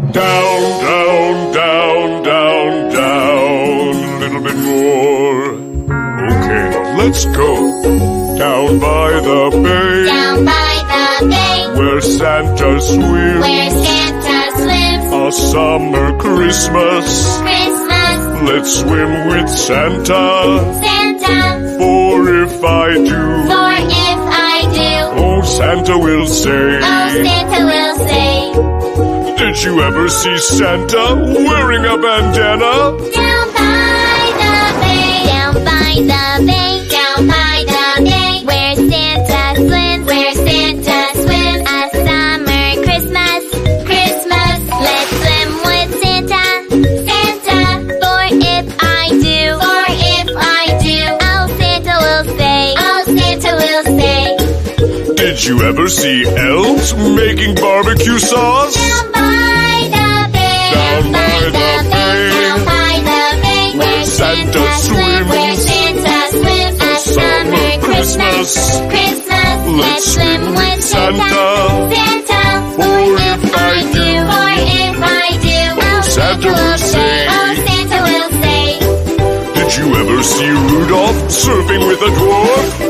Down, down, down, down, down. Little bit more. Okay, let's go. Down by the bay. Down by the bay. Where Santa swims. Where Santa swims. A summer Christmas. Christmas. Let's swim with Santa. Santa. For if I do. For if I do. Oh, Santa will say. Oh, Santa will say. Did you ever see Santa wearing a bandana? Down by the bay. Down by the bay. Down by the bay. Where Santa swims. Where Santa swims. A summer Christmas. Christmas. Let's swim with Santa. Santa. For if I do. For if I do. Oh, Santa will say. Oh, Santa will say. Did you ever see elves making barbecue sauce? Down by the bay. Down by the bay. Down by the bay. Where Santa swims. Where Santa swims. A summer Christmas. Christmas. Let's swim with Santa. Santa. For if I do. For if I do. Oh, Santa will say. Oh, Santa will say. Did you ever see Rudolph surfing with a dwarf?